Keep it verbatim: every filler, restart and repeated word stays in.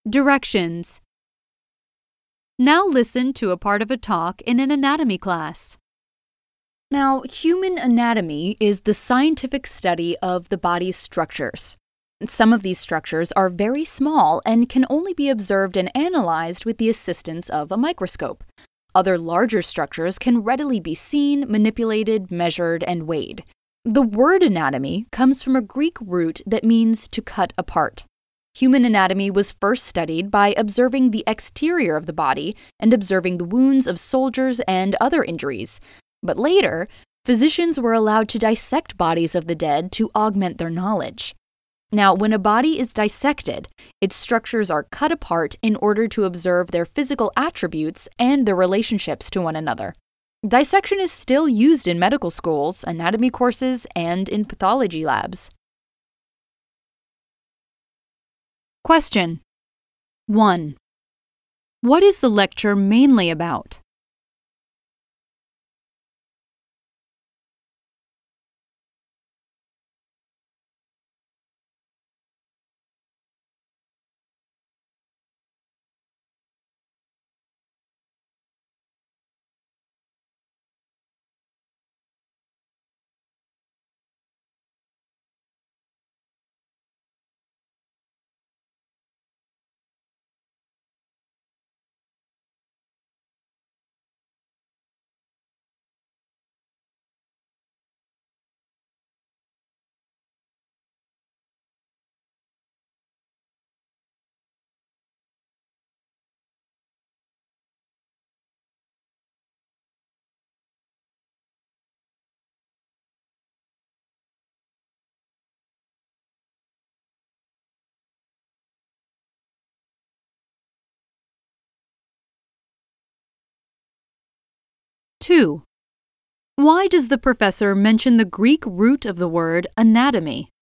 Directions. Now listen to a part of a talk in an anatomy class. Now, human anatomy is the scientific study of the body's structures. Some of these structures are very small and can only be observed and analyzed with the assistance of a microscope. Other larger structures can readily be seen, manipulated, measured, and weighed. The word anatomy comes from a Greek root that means to cut apart. Human anatomy was first studied by observing the exterior of the body and observing the wounds of soldiers and other injuries. But later, physicians were allowed to dissect bodies of the dead to augment their knowledge. Now, when a body is dissected, its structures are cut apart in order to observe their physical attributes and their relationships to one another. Dissection is still used in medical schools, anatomy courses, and in pathology labs. Question. one. What is the lecture mainly about? two. Why does the professor mention the Greek root of the word anatomy?